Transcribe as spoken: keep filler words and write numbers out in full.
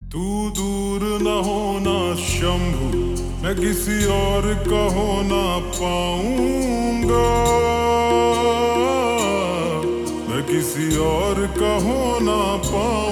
तू दूर न होना शंभु, मैं किसी और का हो ना पाऊंगा। मैं किसी और का हो ना पाऊंगा।